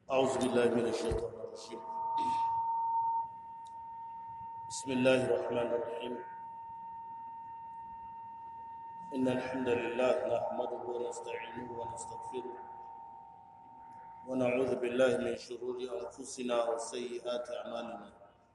أعوذ بالله من الشيطان الرجيم بسم الله الرحمن الرحيم إن الحمد لله نحمده ونستعينه ونستغفره ونعوذ بالله من شرور أنفسنا وسيئات أعمالنا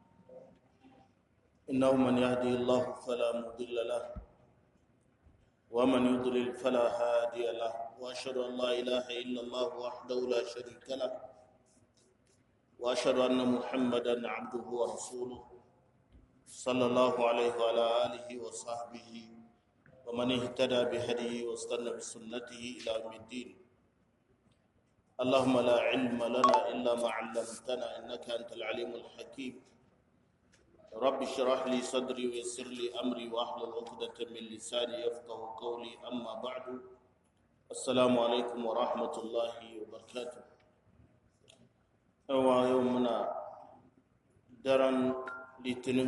إنه من يهدي الله فلا مضل له ومن يضلل فلا هادي له وأشهد أن لا إله إلا الله وحده لا شريك له وأشهد أن محمدا عبده ورسوله صلى الله عليه وعلى آله وصحبه ومن اهتدى بهديه واستنى بسنته إلى يوم الدين اللهم لا علم لنا إلا ما علمتنا إنك أنت العليم الحكيم رب اشرح لي صدري ويسر لي أمري واحلل عقدة من لساني يفقه قولي أما بعد السلام عليكم ورحمة الله وبركاته يومنا درن litinin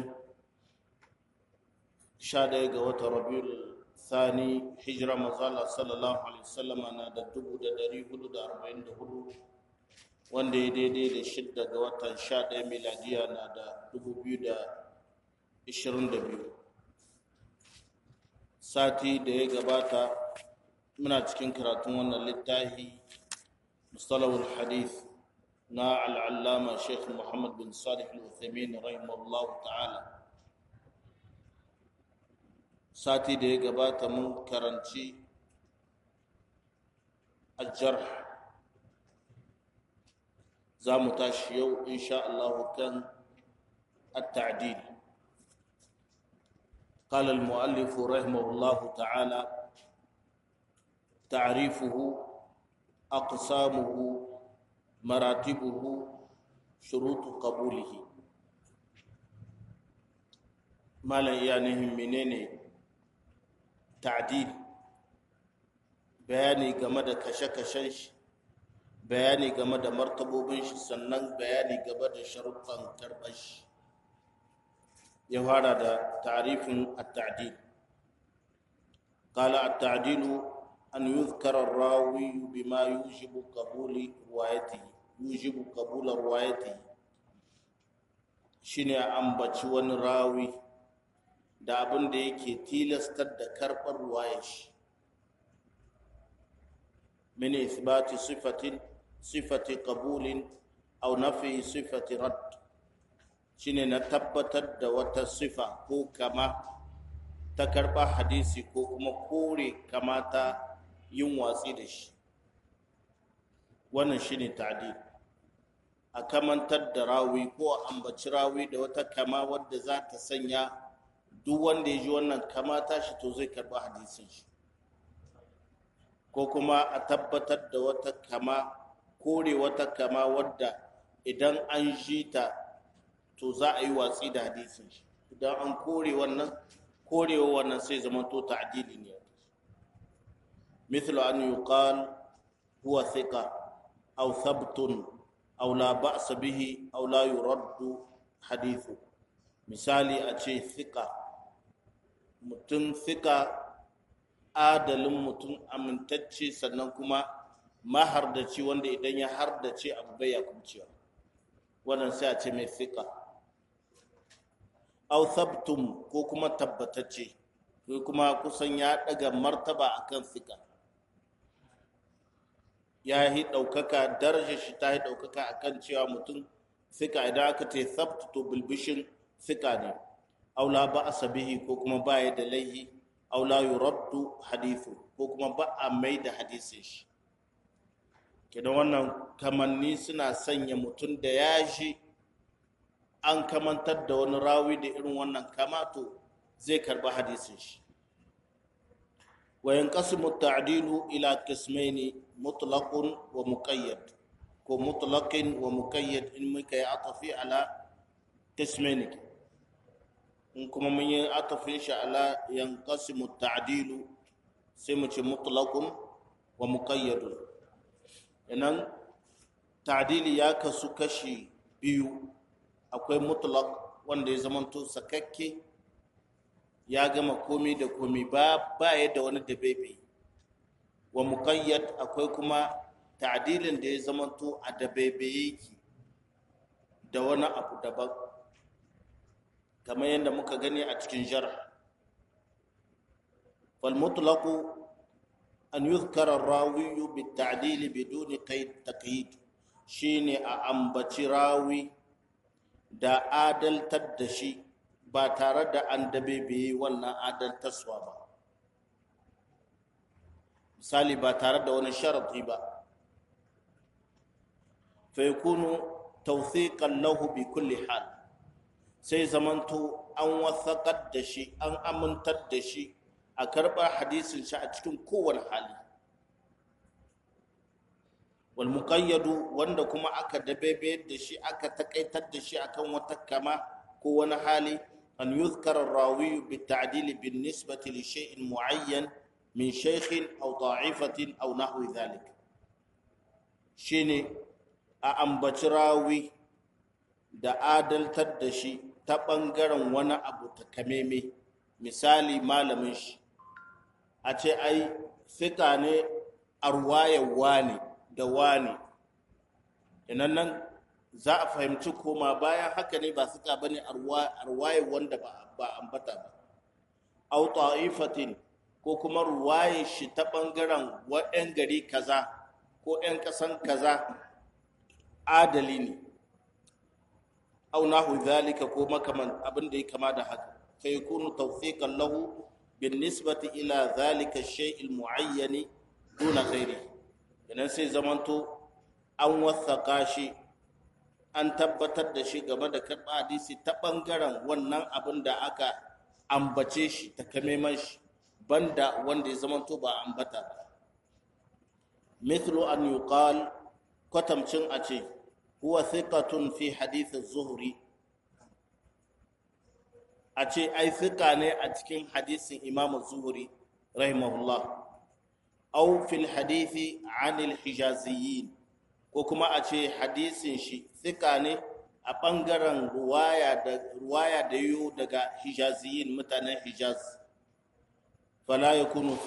11 ga watan rabiul thani hijira mazala sallallahu alaihi wasallam na da 1444 wanda ya daidai da 6 ga watan 11 miladiya na da 2022 sati da ya gabata muna cikin karatun wannan littafi mustalahul hadith na al'allama Sheikh Muhammad bin Salih al-Uthaymeen rahimahullahu ta'ala. Sati da ya gabata mun karanci al-jarh, za mu tashi yau insha Allah kan at-ta'dil. قال المؤلف رحمه الله تعالى تعريفه أقسامه مراتبه شروط قبوله ما لا يعني منين تعديل bayani game da kashe-kashen shi bayani game da martabobin shi sannan bayani game da sharuɗan karɓar shi ya fara da ta'rifin at-ta'dil qala at-ta'dilu an yuzkara ar-rawi bima yujibu qabula riwayatihi shine ambaci wani rawi da abin da yake tilastar da karɓar riwayar shi min ithbati sifati qabulin aw nafi sifati radd shine na tabbatar da wata sifa ko kama ta karɓar hadisi ko kuma kore kamata yin watsi da shi wannan shine ta'dil a kamantar da rawi ko a ambaci rawi da wata kama wadda za ta sanya duk wanda ya ji wannan kama tashi to zai karɓi hadisin shi ko kuma a tabbatar da wata kama kore wata kama wadda idan an ji ta to za a yi watsi da hadisin shi idan an korewa wannan sai zama to ta'dili ne مثل أن يقال هو ثقة أو ثبت أو لا بأس به أو لا يرد حديثه مثالي أشي ثقة متن ثقة adalin mutum amintacce sannan kuma mahardaci wanda idan ya hardace abu bai ya kuciya wannan sai a ce mai ثقة أو ثبتم ko kuma tabbatacce ko kuma kusan ya daga martaba akan ثقة ya yi ɗaukaka darajar shi ta yi ɗaukaka a kan cewa mutum fika idan aka ce sabta to bilbishin fika ne aula ba a sabihi ko kuma ba ya da laihi aula yi raddu hadithu ko kuma ba a mai da hadisin shi kenan wannan kamanni suna sanya mutum da ya shi an kamantar da wani rawi da irin wannan kamato zai karba hadisin shi وينقسم التعديل إلى قسمين مطلق ومقيد كمطلق ومقيد إن مكي عطفي على قسمين إنكم من عطفي على ينقسم التعديل سمت مطلق ومقيد إنن تعديل ياكسو كشي بيو أكوي مطلق وانده زمانتو سككي ya gama komi da komi ba ya da wani dabebe wa muqayyad akwai kuma ta'dilin da ya zamanto a dabaibaye ki da wani abu daban kamar yadda muka gani a cikin jarh fal mutlaqu an yuzkara ar-rawi bit ta'dil bidun taqyid shine a ambaci rawi da adaltar da shi ba tare da an dabaibaye wannan adaltaswa ba misali ba tare da wani sharadi ba fa yakunu tawthiqan lahu bi kulli hal sai zamanto an wasaqar da shi an amintar da shi a karbar hadisin shi a cikin kowane hali wal muqayyadu wanda kuma aka dabebe da shi aka takaitar da shi akan wata kama ko wani hali an yuzkara ar-rawi bi ta'dil bin nisbati li shay'in mu'ayyan min shaykhin aw da'ifatin aw nahwi dhalik shine a ambaci rawi da adaltar da shi ta bangaren wani abu takameme misali malamin shi a ce ai fika ne arwayawa ne da wane inan nan za a fahimci koma bayan haka ne ba suka bane arwaye wanda ba ambata ba au ta'ifatin ko kuma ruwaye shi ta bangaren wa'yan gari kaza ko 'yan kasan kaza adali ne au nahu zalika ko makaman abin da ya kama da haka fa yakunu tawfiqan lahu bin nisbati ila zalika ash-shay'il mu'ayyan duna ghairihi idan sai zamanto an wasaka shi an tabbatar da shi game da karɓa hadisi ta ɓangaren wannan abin da aka ambace shi ta kameman shi banda wanda ya zamanto ba ambata ba mithlu an yuqal kwatamcin a ce huwa thiqatun fi hadith az-zuhri a ce ai thiqa ne a cikin hadisin imam az-zuhri rahimahullah أو في الحديث عن الحجازيين ko kuma a ce hadisin shi thika ne a ɓangaren ruwaya da yiwu daga hijaziyin mutanen hijaz fala yakunu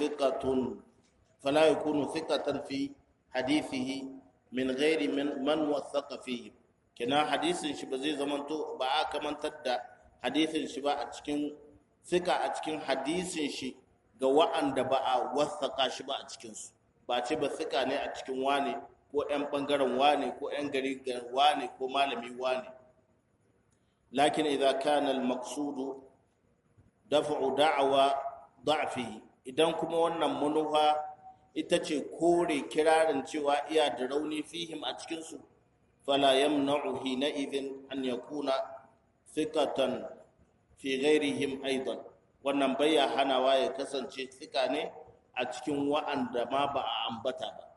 thiqatan fi hadithihi min ghairi man wasaqa fihi kina hadisin shi ba zai zamanto ba a kamantar da hadisin shi ba a cikin thika a cikin hadisin shi ga wa'anda ba a wasaƙa shi ba a cikinsu ba ce ba suka ne a cikin wane ko 'yan ɓangaren wane ko 'yan gari wane ko malami wane lakin idza kana al-maqsudu daf'u da'wa da'fihi idan kuma wannan manufa ita ce kore kirarin cewa iya da rauni fihim a cikinsu fala yamna'u hina idhin an yakuna thiqatan fi ghairihim aidan wannan bayya hanawa ya kasance tsika ne a cikin wa'anda ma ba a ambata ba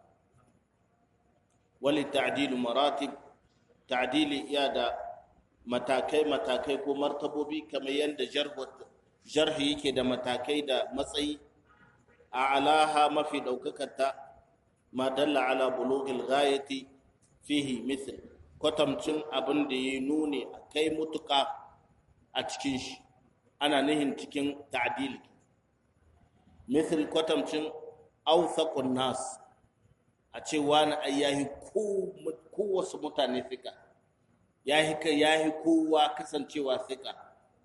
wali ta'dilu maratib ta'dili iya da matakai ko martabobi kamar yadda jarhi yake da matakai da matsayi a alaha mafi daukakata ma dalla ala bulughil ghayati fihi mithl kwatamcin abin da ya nuni a kai mutuka a cikin shi ana nihin cikin ta'dil misal kwatamcin awthaqun nas a ce wani ayyahi ko wasu mutane fika yahi kowa kasancewa fika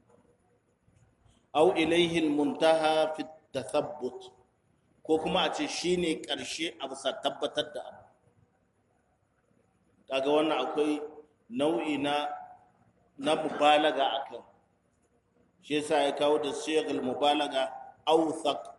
aw ilayhi almuntaha fi tathabbut ko kuma a ce shine karshe a bisa tabbatar da abu kaga wannan akwai nau'i na mubalaga akan shi yasa ya kawo da sigal mubalaga awthaq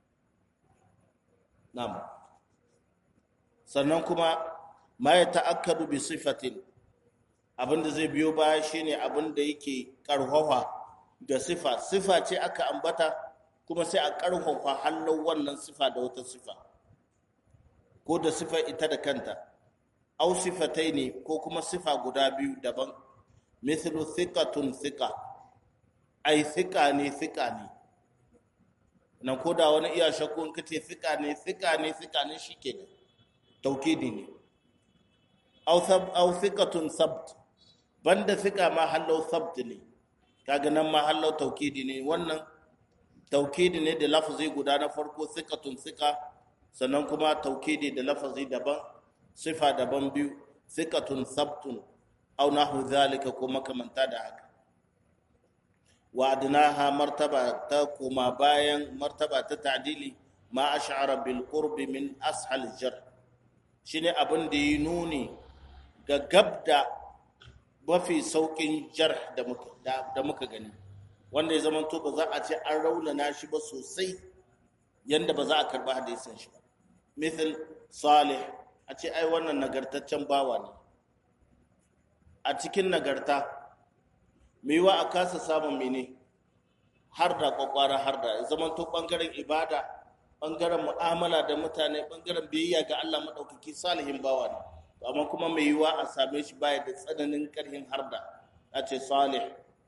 nam sannan kuma ma ya ta'akkadu bi sifatin abinda zai biyo baya shine abinda yake karfafa da sifa ce aka ambata kuma sai a karfafa hallau wannan sifa da wata sifa ko da sifa ita da kanta aw sifataini ko kuma sifa guda biyu daban mithlu thiqatun thiqa ai thiqa ne nan ko da wani iya shakku in kace thiqa ne shikenan taukidi ne aw thiqatun sabt banda thiqa ma hallau sabt ne kaga nan ma hallau taukidi ne wannan taukidi ne da lafazi guda na farko thiqatun thiqa sannan kuma taukidi da lafazi daban sifa daban biyu thiqatun thabtun aw nahu dhalika ko makamanta da haka wa adnaha martaba ta kuma bayan martaba ta ta'dili ma ash'ara bil qurbi min ashal jar shine abin da yi nuni ga gabda mafi saukin jar da muka gani wanda ya zamanto ba za a ce an raunana shi ba sosai yanda ba za a karba hadisin shi ba misal salih a ce ai wannan nagartaccen bawa ne a cikin nagarta mai yiwa a kasa samun mene har da kwakwara har da zamanto bangaren ibada bangaren mu'amala da mutane bangaren biyayya ga Allah madaukaki salihin bawa ne amma kuma mai yiwa a same shi baya da tsananin karhin har da a ce salih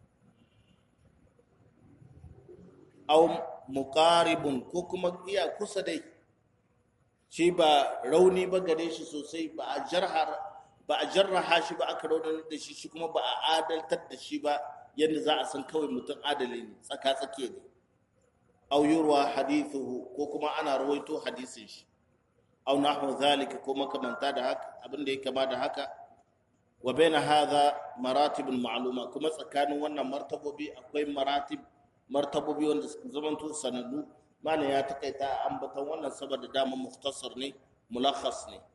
au muqaribun ko kuma iya kusa dai shi ba rauni ba gare shi sosai ba a jarraha shi ba aka raunar da shi kuma ba a adaltar da shi ba yadda za a san kawai mutum adali ne tsaka-tsake ne au yurwa hadithuhu ko kuma ana rawaito hadisin shi au nahwu zalika ko makamanta da haka abin da ya kama da haka wa baina hadha maratibul ma'luma kuma tsakanin wannan martabobi akwai martabobi wanda suka zamanto sanannu malam ya takaita ambatan wannan saboda dama mukhtasar ne mulakhas ne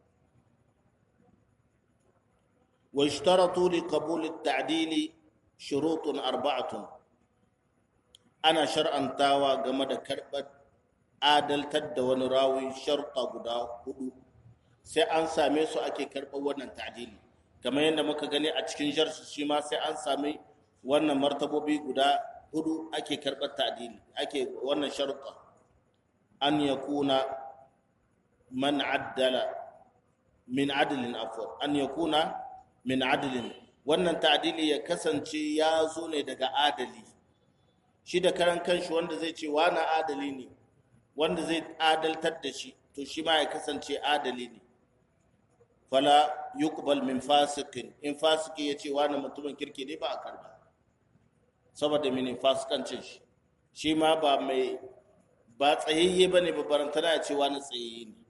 wa ishtaratu li qabul at-ta'dil shurutun arba'atun ana shar'antawa game da karbar adaltar da wani rawi sharta guda 4 sai an same su ake karbar wannan ta'dili kamar yadda muka gani a cikin jarsu shi ma sai an same wannan martabobi guda 4 ake karbar ta'dili ake wannan sharuɗa an yakuna man addala min adlin afwan an yakuna min adlin wannan ta'dili ya kasance ya zo ne daga adali shi da karan kanshi wanda zai ce wani adali ne wanda zai adaltar da shi to shi ma ya kasance adali ne fala yuqbal min fasiqin in fasiki ya ce wani mutumin kirki ne ba a karba saboda mini fasikancin shi ma ba tsayayye ba ne barantana ya ce wani tsayayye ne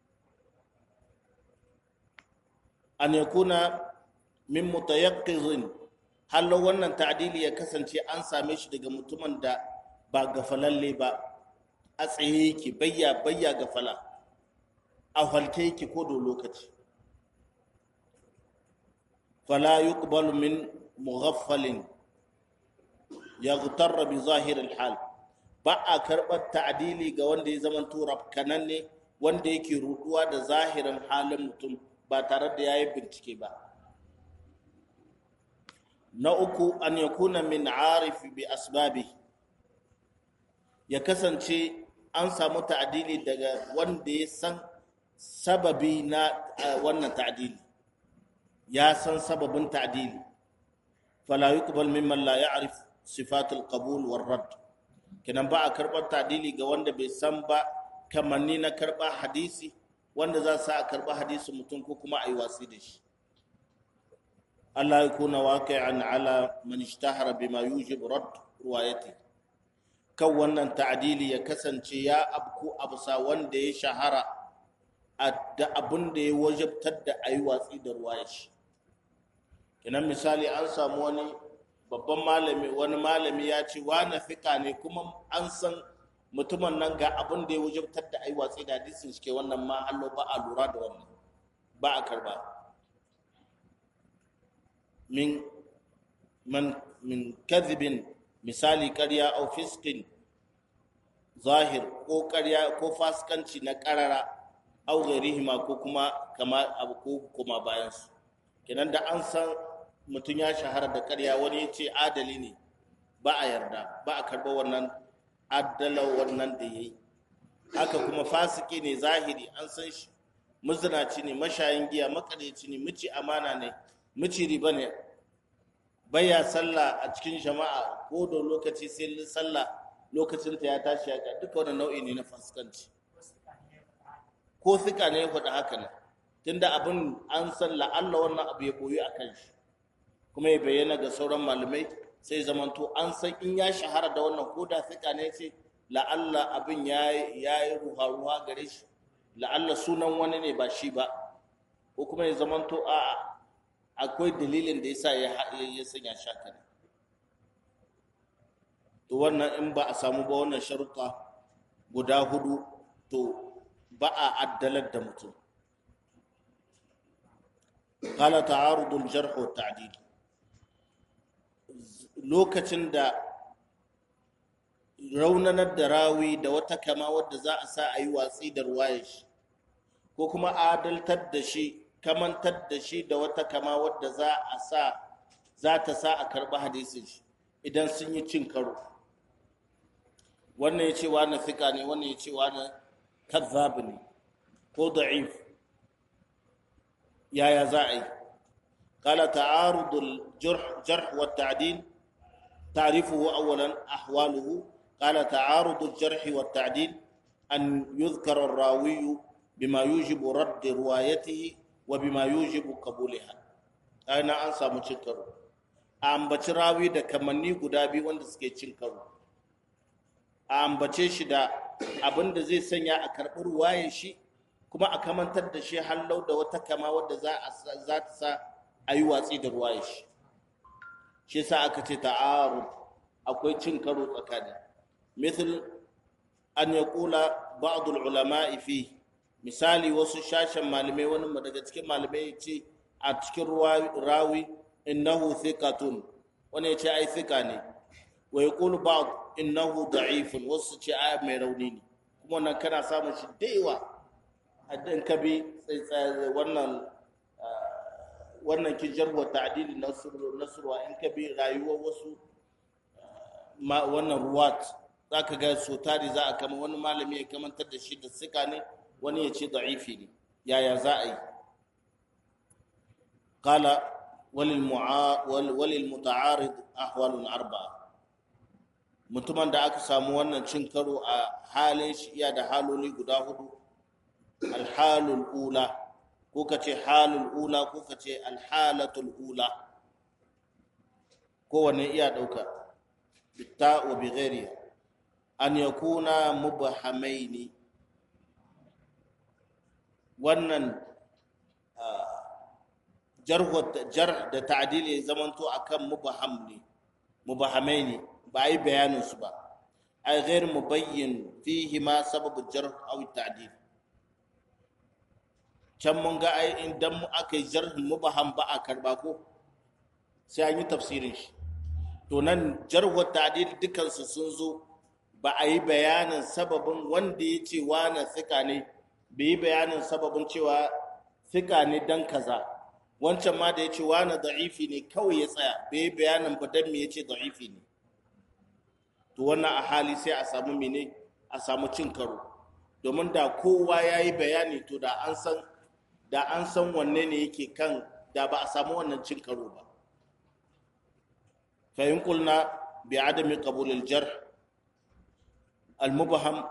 an yakuna min mutayaqqizin hallo wannan ta'dili ya kasance an same shi daga mutumin da ba gafalalle ba a tsaye yake bayya gafala a halke yake ko da lokaci fala yuqbalu min mughaffalin yaghtarra bi zahir al-hal ba a karbar ta'dili ga wanda ya zama turab kananne wanda yake ruduwa da zahirin halin mutum ba tare da yayi bincike ba na uku an yakuna min arifi bi asbabi ya kasance an samu ta'dili daga wanda ya san sababi na wannan ta'dili ya san sababin ta'dili fala yuqbal mimman la ya'rif sifatul qabul war rad kenan ba a karbar ta'dili ga wanda bai san ba kamanni na karba hadisi wanda za su a karba hadisi mutum ko kuma ayi wasi da shi Allah yakuna waqi'an ala man ishtahara bima yujib rad riwayati kan wannan ta'dili ya kasance ya abku abusa wanda ya shahara da abin da ya wajabtar da ayi watsi da ruwayar shi kenan misali an samu wani babban malami ya ce wani fika ne kuma an san mutumin nan ga abin da ya wajabtar da ayi watsi da hadisin shi ke wannan ma Allah ba a lura da wannan ba a karba min kadhibin misali ƙarya au fiskin zahir ko ƙarya ko fasikanci na ƙarara au ghairihima ko kuma kama abu ko kuma bayan su kenan da an san mutum ya shahara da ƙarya wani ya ce adali ne ba a yarda ba a karɓa wannan adalar wannan da ya yi haka kuma fasiki ne zahiri an san shi muzinaci ne mashayin giya makareci ne mici amana ne mici riba ne baya sallah a cikin jama'a ko da lokaci sai sallah lokacin ta ya tashi ya duka wannan nau'i ne na fasikanci ko sika ne ya faɗi haka ne tunda abin an san la'alla wannan abu ya koyi a kan shi kuma ya bayyana ga sauran malamai sai zamanto an san in ya shahara da wannan ko da sika ne ce la'alla abin ya yi ruha-ruha gare shi la'alla sunan wani ne ba shi ba ko kuma ya zamanto a akwai dalilin da yasa ya sanya shaka ne. To wannan in ba a samu ba wannan sharuɗa guda hudu to ba a addalar da mutum. Qala ta'arudul jarh wa ta'dil, lokacin da raunanar da rawi da wata kama wadda za a sa a yi watsi da ruwayar shi, ko kuma adaltar da shi, kamantar da shi da wata kama wadda za ta sa a karɓi hadisin shi idan sun yi cin karo. Wannan ya ce wani fika ne, wannan ya ce wani kazzab ne ko da'if, yaya za a yi? Qala ta'arudul jarh wa ta'dil ta'rifuhu awwalan ahwaluhu. قال تعارض الجرح والتعديل أن يذكر الراوي بما يوجب رد روايته وبما يوجب قبولها. أنا أنسى مشكر أم بشراوي ده كمني قدابي وند سكيتشكر أم بشيش ده أبند زي سنيا أكرر رواية شيء كما أكمن تد شيء حلو ده وتكما ود ذات سا أيوة سيد رواية شيء سأكتي تعارض أكوي تشكر أكادي. مثل أن يقول بعض العلماء فيه، مثالي وسو شاشن malamai wani daga cikin malamai yace a cikin rawi innahu thiqatun, wani yace ai thika ne, wa yaqulu ba'd innahu da'ifun, wasu ce ai mai rauni ne. Kuma wannan kana samun shi da yawa addan kabi wannan kijar wa ta'dil nasruwa in kabi rayuwar wasu wannan ruwat zaka ga so tari za a kama wani malami ya kamantar da shi da sika ne, wani ya ce da'ifi ne. Yaya za a yi? Qala walil muta'arid ahwalun arba'a, mutumin da aka samu wannan cin karo a halin shi iya da haloli guda hudu. Alhalul ula, ko kace halul ula, ko kace alhalatul ula, kowanne iya dauka bitta wa bi ghairiha. An yakuna mubhamaini, wannan jarh da ta'dil ya zamanto akan mubhamaini ba ai bayanin su ba, ai ghair mubayyin fihi ma sababu jarh aw ta'dil. Can mun ga ai idan aka yi jarh mubham ba a karba ko sai an yi tafsirin shi. To nan jarh wa ta'dil dukan su sun zo ba a yi bayanin sababin wanda ya ce wane thika ne, bai yi bayanin sababin cewa thika ne dan kaza. Wancan ma da ya ce wane da'ifi ne kawai ya tsaya, bai yi bayanin ba dan me ya ce da'ifi ne. To wannan a hali sai a samu mene, a samu cin karo. Domin da kowa ya yi bayani to da an san wanne ne yake kan, da ba a samu wannan cin karo ba. Fa in qulna bi adami qabul al-jarh المبهم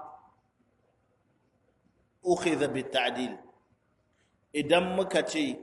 أخذ بالتعديل، idan muka ce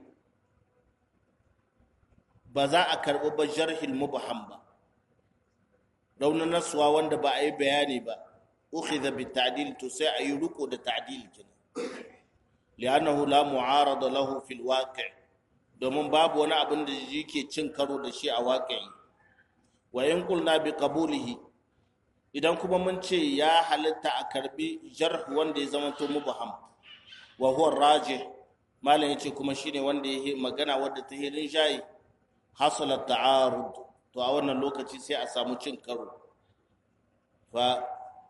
ba za a karɓi ba jarhil mubham ba, raunin nasuwa wanda ba a yi bayani ba, ukhidha bita'dil, to sai a yi riko da ta'dil kenan. Li'annahu la mu'arada lahu fil waqi', domin babu wani abin da yake cin karo da shi a waqi'i. Wa in qulna bi qabulihi, idan kuma mun ce ya halitta a karbi jarh wanda ya zama to mubham, wa huwa rajih, malam yace kuma shine wanda yake magana wadda ta hirin shayi, hasala ta'arud, to a wannan lokaci sai a samu cin karo. Fa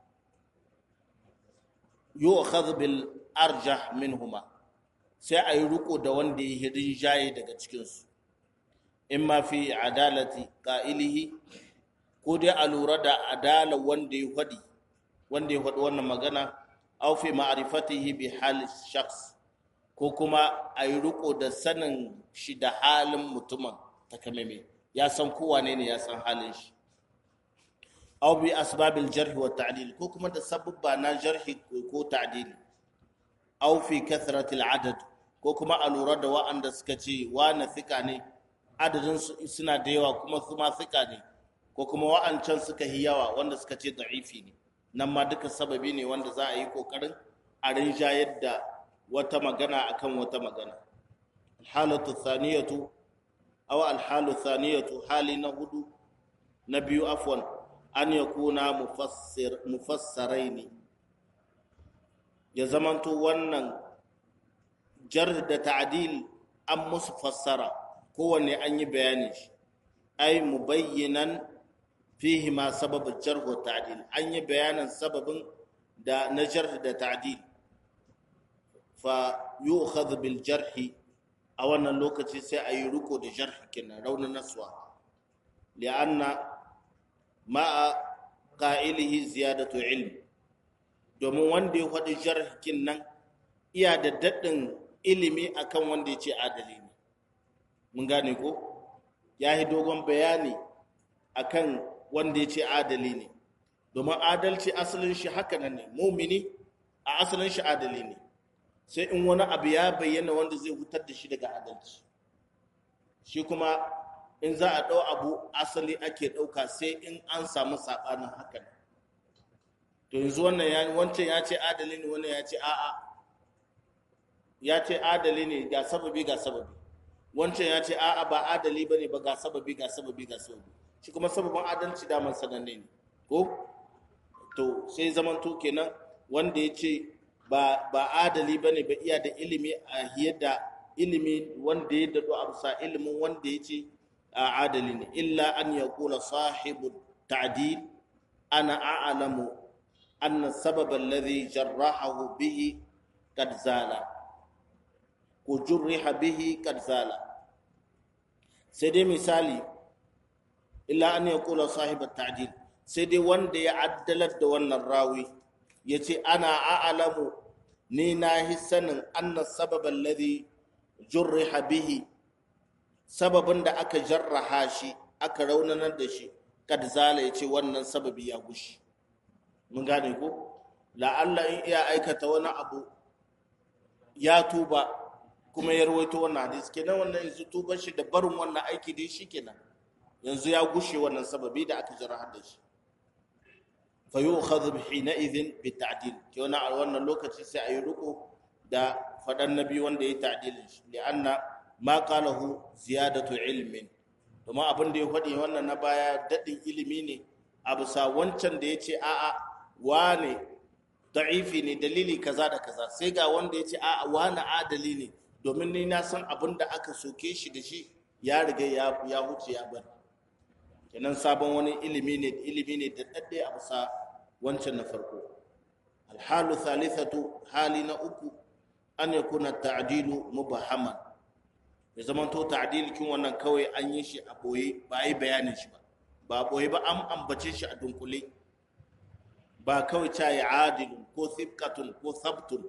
yu'khadh bil arjah minhuma, sai a yi riko da wanda ya hirin shayi daga cikin su, imma fi adalati qa'ilihi, ko dai a lura da adala wanda ya faɗi wannan magana, aw fi ma'rifatihi bi hal shakhs, ko kuma a yi riko da sanin shi da halin mutumin takameme, ya san kowa ne ya san halin shi. Aw bi asbabil jarh wa ta'dil, ko kuma da sababba na jarhi ko ta'dil. Aw fi kathrati al-adad, ko kuma a lura da wa'anda suka ce wa na thika ne, adadin suna da yawa kuma kuma thika ne, ko kuma wa'ancan suka yi yawa wanda suka ce da'ifi ne. Nan ma duka sababi ne wanda za a yi kokarin a rinjayar da wata magana akan wata magana. alhalatu thaniyatu aw alhalu thaniyatu hali na hudu na biyu afwan an yakuna mufassaraini ya zamanto wannan jar da ta'dil an musu fassara kowanne an yi bayani shi ai mubayyinan fihi ma sababin jarh wa ta'dil an yi bayanan sababin da na jarh da ta'dil fa yu'khadh bil jarh a wannan lokaci sai a yi riko da jarh kenan raunin naswa li'anna ma'a qa'ilihi ziyadatu ilm domin wanda ya faɗi jarhin nan iya da daɗin ilimi akan wanda ya ce adali ne mun gane ko ya yi dogon bayani akan wanda ya ce adali ne domin adalci asalin shi haka nan ne mumini a asalin shi adali ne sai in wani abu ya bayyana wanda zai hutar da shi daga adalci shi kuma in za a ɗau abu asali ake ɗauka sai in an samu saɓanin hakan to yanzu wancan ya ce adali ne wannan ya ce a'a ya ce adali ne ga sababi wancan ya ce a'a ba adali bane ba ga sababi shi kuma sababin adalci daman sananne ne ko to sai zaman to kenan wanda ya ce ba adali bane ba iya da ilimi a yadda ilimi wanda ya dado a bisa ilimin wanda ya ce adali ne illa an yaqula sahibu ta'dil ana a'lamu anna sabab alladhi jarrahahu bihi qad zala ko jurriha bihi qad zala sai dai misali illa an yaqula sahibu ta'dil sai dai wanda ya addalar da wannan rawi yace ana a'lamu ni na hissanin anna sabab alladhi jurriha bihi sababin da aka jarraha shi aka raunanar da shi kad zala yace wannan sababi ya gushi mun gane ko la'alla in iya aikata wani abu ya tuba kuma ya rawaito wannan hadisi kenan wannan yanzu tuban shi da barin wannan aiki dai shikenan yanzu ya gushe wannan sababi da aka jarraha da shi fa yu'khadhu hina idhin bi ta'dil kenan a wannan lokaci sai ayi ruko da fadan nabi wanda ya ta'dilin shi li'anna ma qalahu ziyadatu ilmin kuma abin da ya faɗi wannan na baya daɗin ilimi ne a bisa wancan da ya ce a'a wane da'ifi ne dalili kaza da kaza sai ga wanda ya ce a'a wane adali ne domin ni na san abin da aka soke shi da shi ya riga ya huce ya bari kenan sabon wani ilimi ne da daɗe a bisa wancan na farko alhalu thalithatu hali na uku an yakuna ta'dilu mubahaman ya zama to ta'dil kin wannan kawai an yi shi a boye ba yi bayanin shi ba boye ba an ambace shi a dunkule ba kawai ta yi adilun ko thibqatun ko thabtun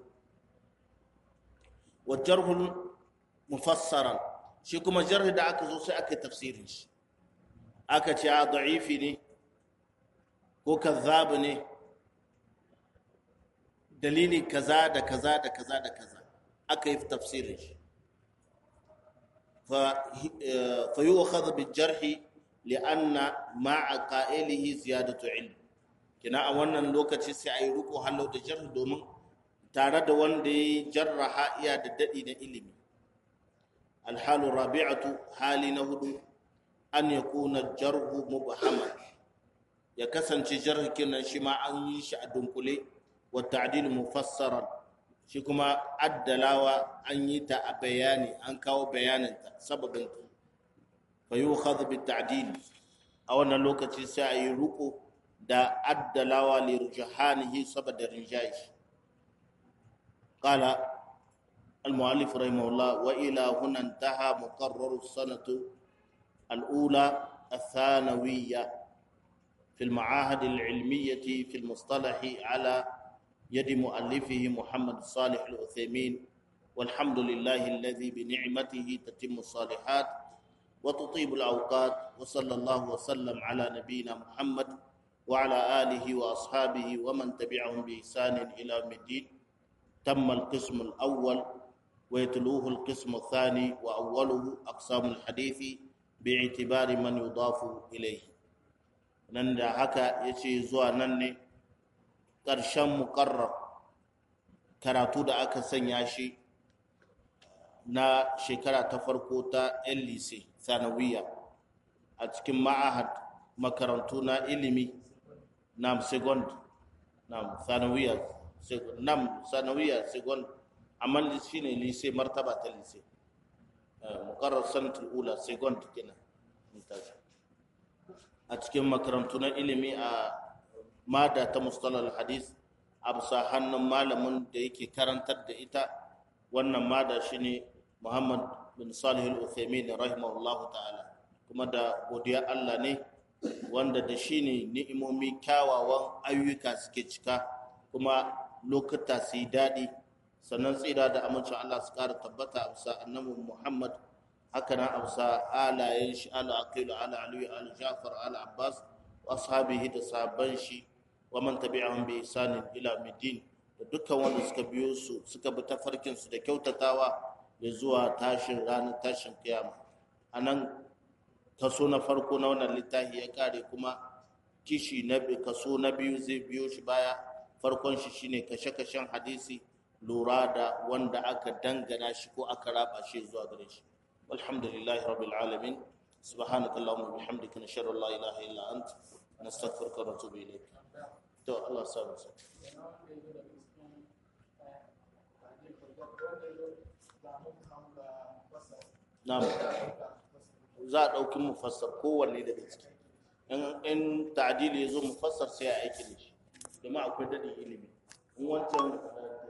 wa jarhul mufassaran shi kuma jarhi da aka zo sai aka tafsirin shi aka ce a da'ifi ne ko kazzab ne dalili kaza da kaza da kaza da kaza aka yi tafsirin shi فيؤخذ بالجرح لأن مع قائله زيادة علم kina a wannan lokaci sai ayi ruko hallo da jarh domin tare da wanda ya jarraha iya da dadi na ilimi alhalu rabi'atu hali na hudu an yakuna jarhu mubhama ya kasance jarh kinan shi ma an yi shi a dunkule wa ta'dil mufassaran shi kuma addalawa an yi ta a bayani an kawo bayaninta sababinta fa yukhadhu bit ta'dil a wannan lokaci sai a yi ruko da addalawa li rujhanihi saboda rinjayi qala al muallif rahimahullah wa ila huna intaha muqarrar as-sanatu al-ula الثانوية في المعاهد العلمية في المصطلح على يد مؤلفه محمد صالح العثيمين والحمد لله الذي بنعمته تتم الصالحات وتطيب الأوقات وصلى الله وسلم على نبينا محمد وعلى آله وأصحابه ومن تبعهم بإحسان إلى يوم الدين تم القسم الأول ويتلوه القسم الثاني وأوله أقسام الحديث باعتبار من يضاف إليه نند هكا يشي زوا نني ƙarshen muƙarrar karatu da aka sanya shi na shekara ta farko ta yan lise sanawiya a cikin ma'ahad makarantu na ilimi nam second nam sanawiya second amma shi ne lise martaba ta lise muqarrar sanatul ula second kenan a cikin makarantu na ilimi a mada ta mustalal hadis a bisa hannun malamin da yake karantar da ita wannan mada shine Muhammad bin Salih al-Uthaymeen rahimahullahu ta'ala kuma da godiya Allah ne wanda da shine ni'imomi kyawawan ayyuka suke cika kuma lokuta su yi daɗi sannan tsira da amincin Allah su ƙara tabbata a bisa annabi Muhammad haka nan a bisa alayen shi ala aqilu ala aliyu ala jafar ala abbas wa ashabihi da sahabban shi wa man tabi'ahum bi ihsanin ila middin da dukkan wanda suka biyo su suka bi tafarkin su da kyautatawa ya zuwa tashin ranar tashin kiyama anan kaso na farko na wannan littafi ya kare kuma kaso na biyu zai biyo shi baya farkon shi shine kashe-kashen hadisi lura da wanda aka dangana shi ko aka raba shi zuwa gare shi walhamdulillahi rabbil alamin subhanakallahumma wa bihamdika nashhadu an la ilaha illa anta nastaghfiruka wa natubu ilayk to Allah sabu na'am za a ɗauki mufassar kowanne daga ciki in ta'adili ya zo mufassar sai a aiki da shi domin akwai daɗin ilimi in wancan